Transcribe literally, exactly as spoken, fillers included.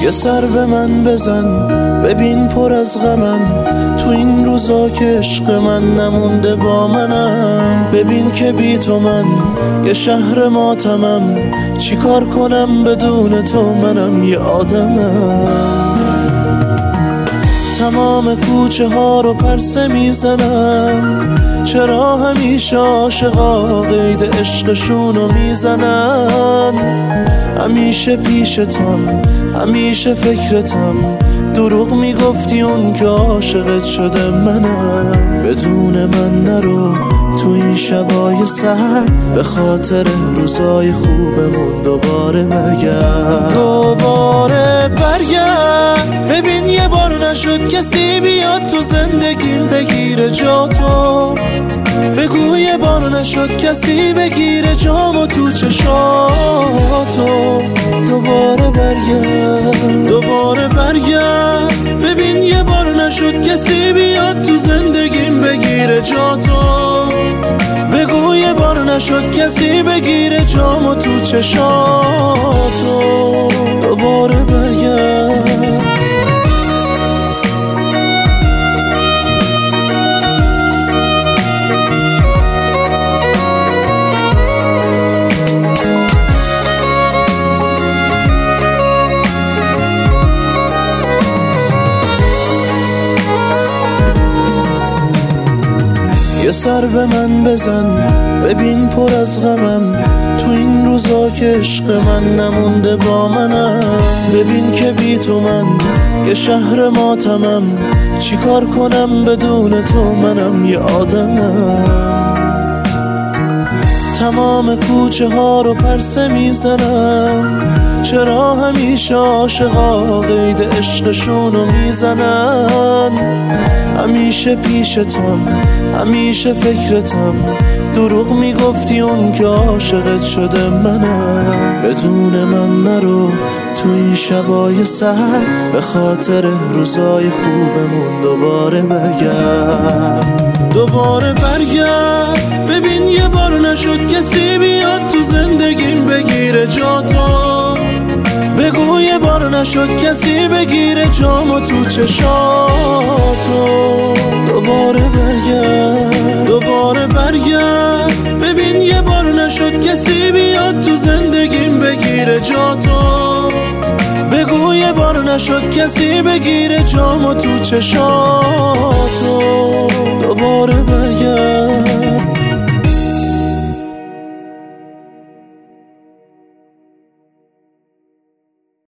یه سر به من بزن ببین پر از غمم، تو این روزا که عشق من نمونده با منم. ببین که بی تو من یه شهر ماتمم، چی کار کنم بدون تو منم یه آدمم. تمام کوچه ها رو پرسه میزنم، چرا همیشه عاشقا قید عشقشونو میزنن. همیشه پیشتم همیشه فکرتم، دروغ میگفتی اون که عاشقت شده منم. بدون من نرو تو این شبای سر، به خاطر روزای خوبمون دوباره برگرد. دوباره برگرد ببین یه بار نشد کسی بیاد تو زندگیم بگیره جا تو. بگو یه بار نشد کسی بگیره جامو تو چشاتو. دوباره برگرد دوباره برگرد ببین یه بار نشد کسی بیاد تو زندگیم بگیره جا تو. بگو یه بار نشد کسی بگیره جامو تو چشاتو. دوباره برگرد یه سر به من بزن ببین پر از غمم، تو این روزا که عشق من نمونده با منم. ببین که بی تو من یه شهر ماتمم، چی کار کنم بدون تو منم یه آدمم. تمام کوچه ها رو پرسه میزنم، چرا همیشه عاشقا قید عشقشونو میزنن. همیشه پیشتم همیشه فکرتم، دروغ میگفتی اون که عاشقت شده منم. بدون من نرو تو این شبای سر، به خاطر روزای خوبمون دوباره برگرد. دوباره برگرد ببین یه بار نشد کسی بیاد تو زندگیم بگیره جا تو. بگو یه بار نشد کسی بگیره جامو تو چشاتو. دوباره برگرد دوباره برگرد ببین یه بار نشد کسی بیاد تو زندگیم بگیره جا تو. بگو یه بار نشد کسی بگیره جامو تو چشاتو.